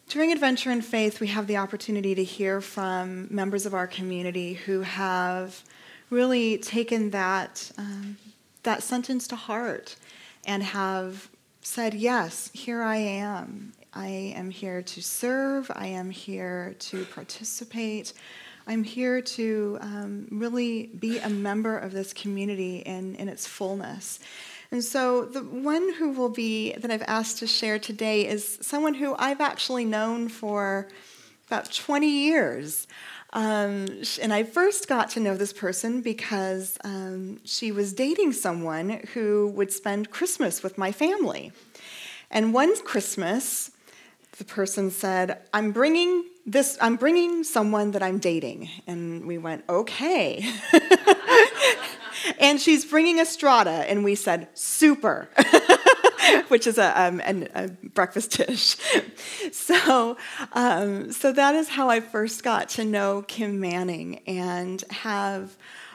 During Adventure in Faith, we have the opportunity to hear from members of our community who have really taken that sentence to heart and have said, yes, here I am. I am here to serve. I am here to participate. I'm here to really be a member of this community in its fullness. And so the one that I've asked to share today is someone who I've actually known for about 20 years. And I first got to know this person because she was dating someone who would spend Christmas with my family. And one Christmas, the person said, I'm bringing someone that I'm dating. And we went, okay. And she's bringing Estrada, and we said, super, which is a breakfast dish. So that is how I first got to know Kim Manning and have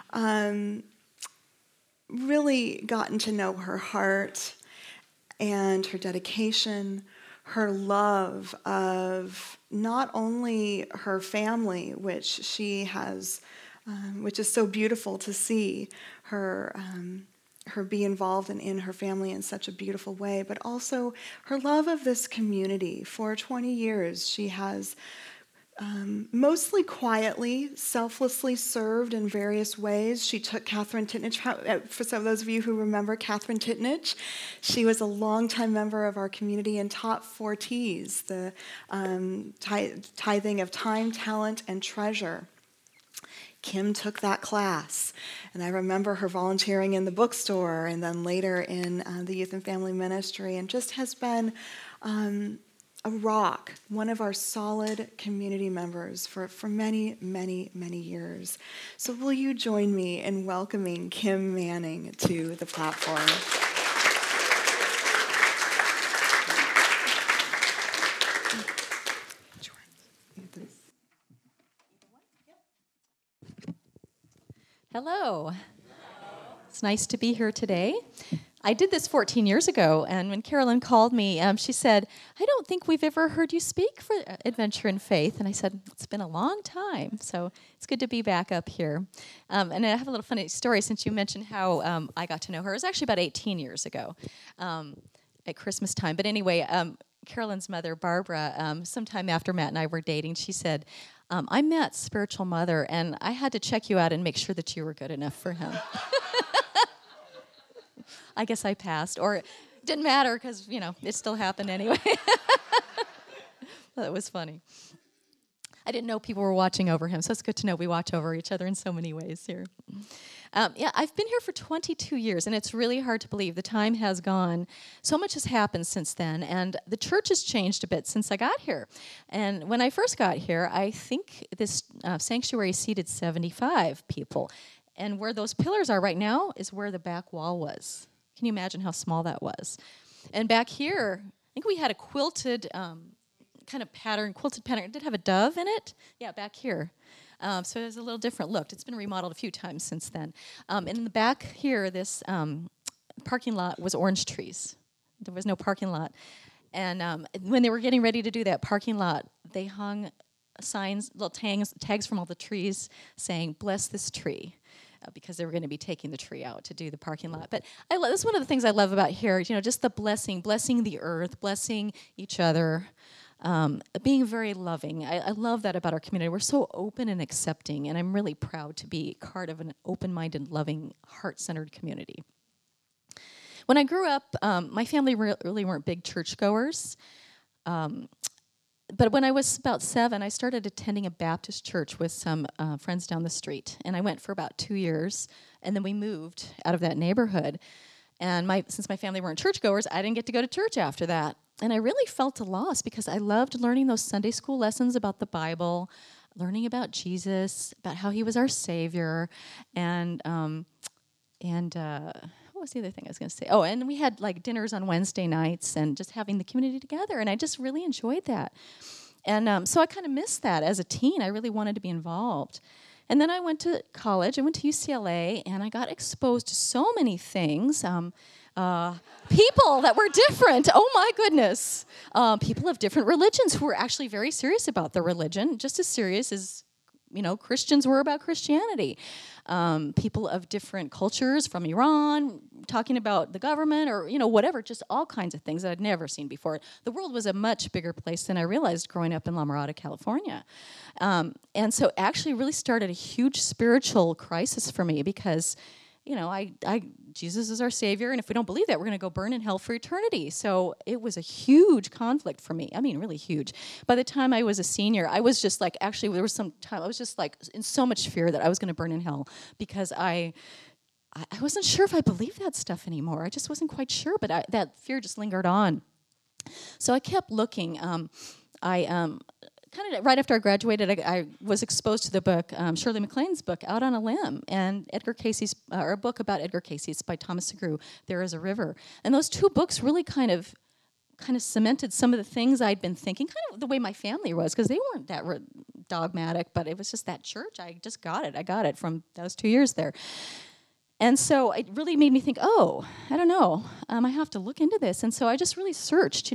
really gotten to know her heart and her dedication, her love of not only her family, which she has, which is so beautiful to see her be involved in her family in such a beautiful way, but also her love of this community. For 20 years, she has mostly quietly, selflessly served in various ways. She took Catherine Titnich, for some of those of you who remember Catherine Titnich, she was a longtime member of our community and taught 4 T's, the tithing of time, talent, and treasure. Kim took that class, and I remember her volunteering in the bookstore and then later in the youth and family ministry, and just has been a rock, one of our solid community members for many, many, many years. So will you join me in welcoming Kim Manning to the platform? Hello. It's nice to be here today. I did this 14 years ago, and when Carolyn called me, she said, I don't think we've ever heard you speak for Adventure in Faith. And I said, it's been a long time, so it's good to be back up here. And I have a little funny story since you mentioned how I got to know her. It was actually about 18 years ago at Christmas time. But anyway, Carolyn's mother, Barbara, sometime after Matt and I were dating, she said, I'm Matt's spiritual mother, and I had to check you out and make sure that you were good enough for him. I guess I passed, or it didn't matter because, it still happened anyway. That was funny. I didn't know people were watching over him, so it's good to know we watch over each other in so many ways here. I've been here for 22 years, and it's really hard to believe. The time has gone. So much has happened since then, and the church has changed a bit since I got here. And when I first got here, I think this sanctuary seated 75 people. And where those pillars are right now is where the back wall was. Can you imagine how small that was? And back here, I think we had a quilted pattern. It did have a dove in it. Yeah, back here. So it was a little different look. It's been remodeled a few times since then. In the back here, this parking lot was orange trees. There was no parking lot. And when they were getting ready to do that parking lot, they hung signs, little tags from all the trees saying, bless this tree. Because they were going to be taking the tree out to do the parking lot. But this is one of the things I love about here, just the blessing the earth, blessing each other, being very loving. I love that about our community. We're so open and accepting, and I'm really proud to be part of an open-minded, loving, heart-centered community. When I grew up, my family really weren't big churchgoers. But when I was about 7, I started attending a Baptist church with some friends down the street. And I went for about 2 years, and then we moved out of that neighborhood. And since my family weren't churchgoers, I didn't get to go to church after that. And I really felt a loss because I loved learning those Sunday school lessons about the Bible, learning about Jesus, about how he was our Savior, and what was the other thing I was going to say? Oh, and we had dinners on Wednesday nights and just having the community together, and I just really enjoyed that. And so I kind of missed that as a teen. I really wanted to be involved. And then I went to college. I went to UCLA, and I got exposed to so many things. people that were different. Oh my goodness. People of different religions who were actually very serious about their religion, just as serious as Christians were about Christianity. People of different cultures from Iran talking about the government or, whatever, just all kinds of things that I'd never seen before. The world was a much bigger place than I realized growing up in La Mirada, California. And so actually really started a huge spiritual crisis for me because Jesus is our Savior, and if we don't believe that, we're going to go burn in hell for eternity. So it was a huge conflict for me. I mean, really huge. By the time I was a senior, I was just like, actually, there was some time, I was just like in so much fear that I was going to burn in hell because I wasn't sure if I believed that stuff anymore. I just wasn't quite sure, but that fear just lingered on. So I kept looking. Kind of right after I graduated, I was exposed to the book, Shirley MacLaine's book, Out on a Limb, and Edgar Cayce's, or a book about Edgar Cayce. It's by Thomas Segru, There is a River. And those two books really kind of cemented some of the things I'd been thinking, kind of the way my family was, because they weren't that dogmatic, but it was just that church. I just got it. I got it from those 2 years there. And so it really made me think, I don't know, I have to look into this. And so I just really searched,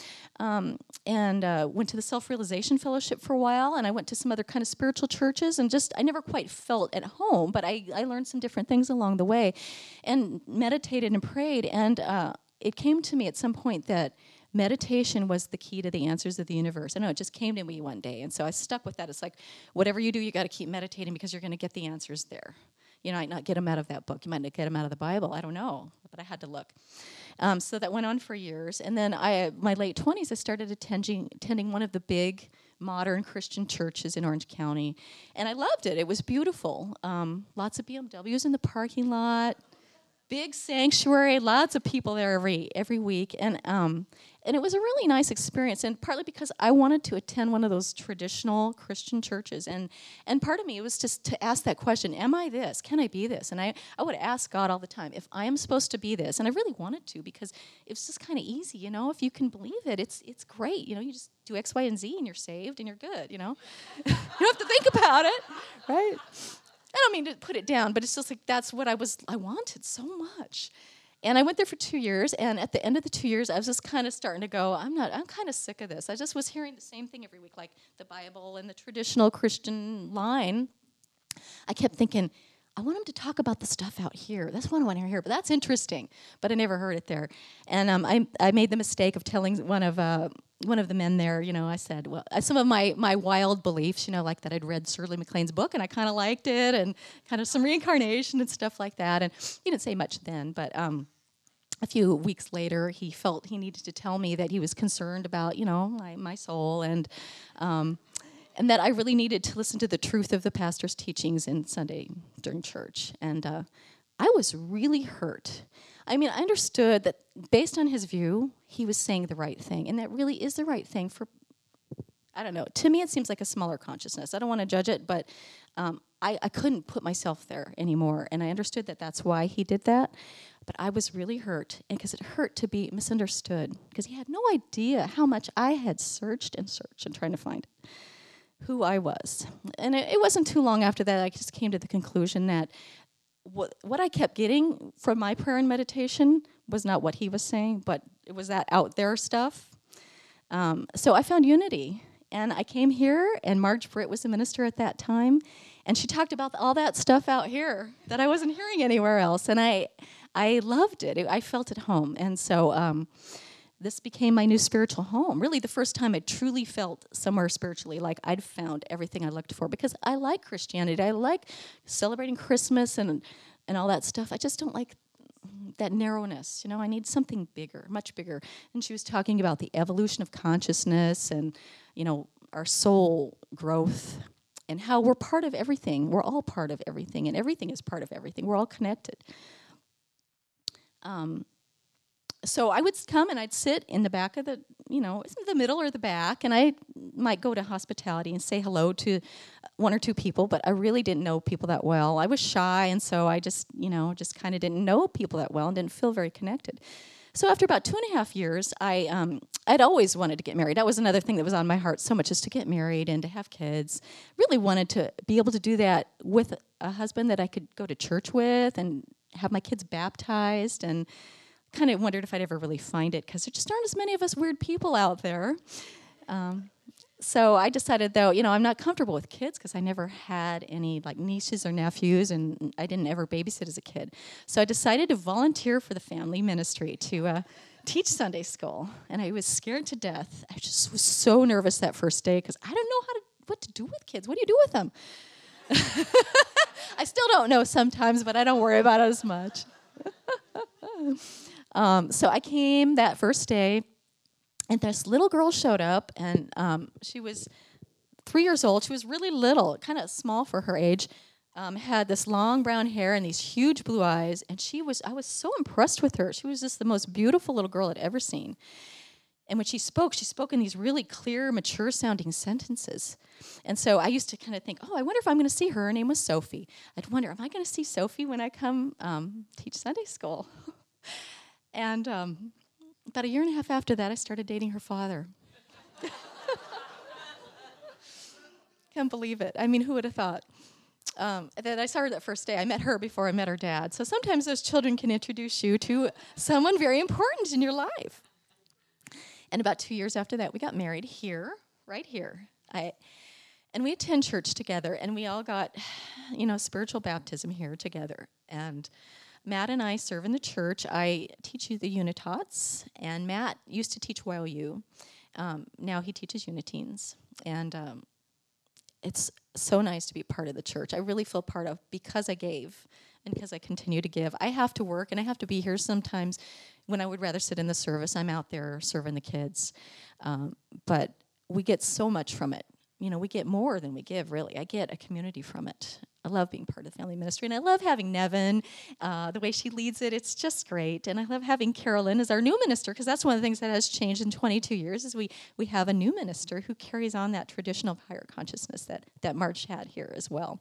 and went to the Self-Realization Fellowship for a while, and I went to some other kind of spiritual churches, and I never quite felt at home, but I learned some different things along the way, and meditated and prayed, and it came to me at some point that meditation was the key to the answers of the universe. I know, it just came to me one day, and so I stuck with that. It's like, whatever you do, you got to keep meditating because you're going to get the answers there. You might not get them out of that book. You might not get them out of the Bible. I don't know, but I had to look. So that went on for years. And then my late 20s, I started attending one of the big modern Christian churches in Orange County. And I loved it. It was beautiful. Lots of BMWs in the parking lot. Big sanctuary, lots of people there every week. And it was a really nice experience, and partly because I wanted to attend one of those traditional Christian churches. And part of me was just to ask that question, am I this? Can I be this? And I would ask God all the time, if I am supposed to be this, and I really wanted to because it was just kind of easy, if you can believe it, it's great. You just do X, Y, and Z, and you're saved, and you're good, You don't have to think about it, right? I don't mean to put it down, but it's just like that's what I wanted so much. And I went there for 2 years, and at the end of the 2 years, I was just kind of starting to go, I'm kind of sick of this. I just was hearing the same thing every week, like the Bible and the traditional Christian line. I kept thinking, I want him to talk about the stuff out here. That's what I want to hear, but that's interesting. But I never heard it there. And I made the mistake of telling one of the men there, I said, well, some of my wild beliefs, like that I'd read Shirley MacLaine's book, and I kind of liked it, and kind of some reincarnation and stuff like that. And he didn't say much then, but a few weeks later, he felt he needed to tell me that he was concerned about, my soul, and that I really needed to listen to the truth of the pastor's teachings in Sunday during church. And I was really hurt. I mean, I understood that based on his view, he was saying the right thing, and that really is the right thing for, I don't know, to me it seems like a smaller consciousness. I don't want to judge it, but I couldn't put myself there anymore, and I understood that that's why he did that, but I was really hurt, because it hurt to be misunderstood, because he had no idea how much I had searched and trying to find who I was. And it wasn't too long after that I just came to the conclusion that what I kept getting from my prayer and meditation was not what he was saying, but it was that out there stuff. So I found unity, and I came here, and Marge Britt was the minister at that time, and she talked about all that stuff out here that I wasn't hearing anywhere else, and I loved it. I felt at home, and so this became my new spiritual home. Really the first time I truly felt somewhere spiritually like I'd found everything I looked for, because I like Christianity. I like celebrating Christmas and all that stuff. I just don't like that narrowness. I need something bigger, much bigger. And she was talking about the evolution of consciousness and, our soul growth and how we're part of everything. We're all part of everything, and everything is part of everything. We're all connected. So I would come and I'd sit in the back of the middle or the back, and I might go to hospitality and say hello to one or two people, but I really didn't know people that well. I was shy, and so I just kind of didn't know people that well and didn't feel very connected. So after about 2.5 years, I'd always wanted to get married. That was another thing that was on my heart so much, is to get married and to have kids. Really wanted to be able to do that with a husband that I could go to church with and have my kids baptized and kind of wondered if I'd ever really find it, because there just aren't as many of us weird people out there. So I decided, though, I'm not comfortable with kids because I never had any nieces or nephews, and I didn't ever babysit as a kid. So I decided to volunteer for the family ministry to teach Sunday school, and I was scared to death. I just was so nervous that first day because I don't know what to do with kids. What do you do with them? I still don't know sometimes, but I don't worry about it as much. So I came that first day, and this little girl showed up, and she was 3 years old. She was really little, kind of small for her age, had this long brown hair and these huge blue eyes, and I was so impressed with her. She was just the most beautiful little girl I'd ever seen. And when she spoke in these really clear, mature-sounding sentences. And so I used to kind of think, I wonder if I'm going to see her. Her name was Sophie. I'd wonder, am I going to see Sophie when I come teach Sunday school? And about a year and a half after that, I started dating her father. Can't believe it. I mean, who would have thought? That I saw her that first day. I met her before I met her dad. So sometimes those children can introduce you to someone very important in your life. And about 2 years after that, we got married here, right here. And we attend church together, and we all got, spiritual baptism here together. And Matt and I serve in the church. I teach you the Unitots, and Matt used to teach YOU. Now he teaches Uniteens. And it's so nice to be part of the church. I really feel part of because I gave and because I continue to give. I have to work, and I have to be here sometimes when I would rather sit in the service. I'm out there serving the kids. But we get so much from it. We get more than we give, really. I get a community from it. I love being part of the family ministry, and I love having Nevin, the way she leads it. It's just great. And I love having Carolyn as our new minister, because that's one of the things that has changed in 22 years is we have a new minister who carries on that tradition of higher consciousness that March had here as well.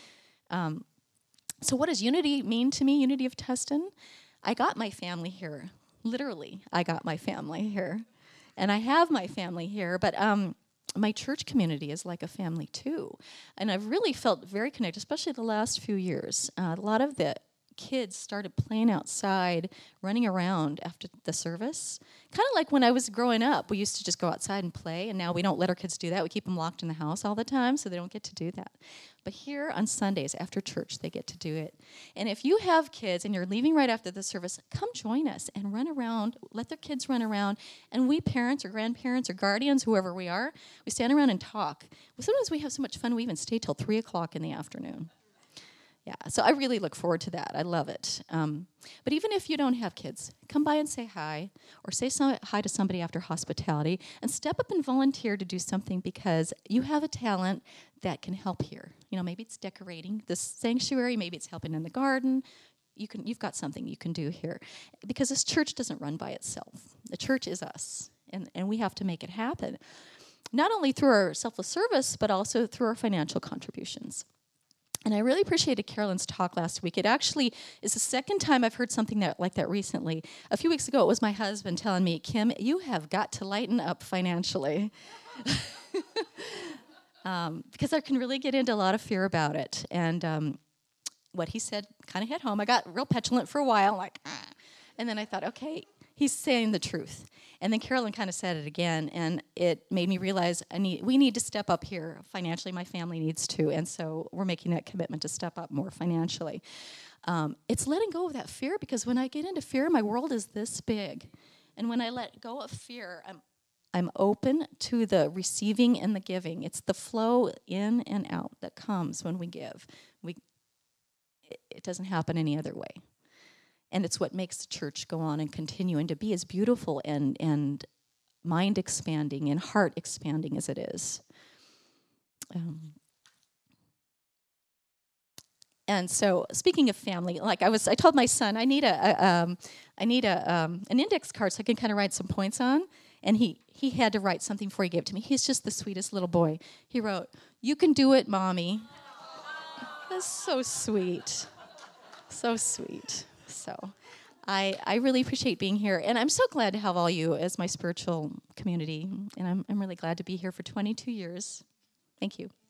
So what does unity mean to me, Unity of Tustin? I got my family here. Literally, I got my family here. And I have my family here, but my church community is like a family too. And I've really felt very connected, especially the last few years. A lot of the kids started playing outside, running around after the service. Kind of like when I was growing up, we used to just go outside and play, and now we don't let our kids do that. We keep them locked in the house all the time, so they don't get to do that. But here on Sundays after church, they get to do it. And if you have kids and you're leaving right after the service, come join us and run around, let their kids run around, and we parents or grandparents or guardians, whoever we are, we stand around and talk. Sometimes we have so much fun, we even stay till 3 o'clock in the afternoon. Yeah, so I really look forward to that. I love it. But even if you don't have kids, come by and say hi, or say hi to somebody after hospitality, and step up and volunteer to do something because you have a talent that can help here. Maybe it's decorating this sanctuary, maybe it's helping in the garden. You've got something you can do here. Because this church doesn't run by itself. The church is us, and we have to make it happen. Not only through our selfless service, but also through our financial contributions. And I really appreciated Carolyn's talk last week. It actually is the second time I've heard something like that recently. A few weeks ago, it was my husband telling me, Kim, you have got to lighten up financially. Because I can really get into a lot of fear about it. And what he said kind of hit home. I got real petulant for a while, and then I thought, okay, he's saying the truth. And then Carolyn kind of said it again, and it made me realize we need to step up here financially. My family needs to, and so we're making that commitment to step up more financially. It's letting go of that fear, because when I get into fear, my world is this big. And when I let go of fear, I'm open to the receiving and the giving. It's the flow in and out that comes when we give. It doesn't happen any other way. And it's what makes the church go on and continue and to be as beautiful and mind-expanding and heart-expanding as it is. And so, speaking of family, I told my son I need an index card so I can kind of write some points on. And he had to write something before he gave it to me. He's just the sweetest little boy. He wrote, "You can do it, Mommy." That's so sweet. So sweet. So I really appreciate being here, and I'm so glad to have all you as my spiritual community, and I'm really glad to be here for 22 years. Thank you.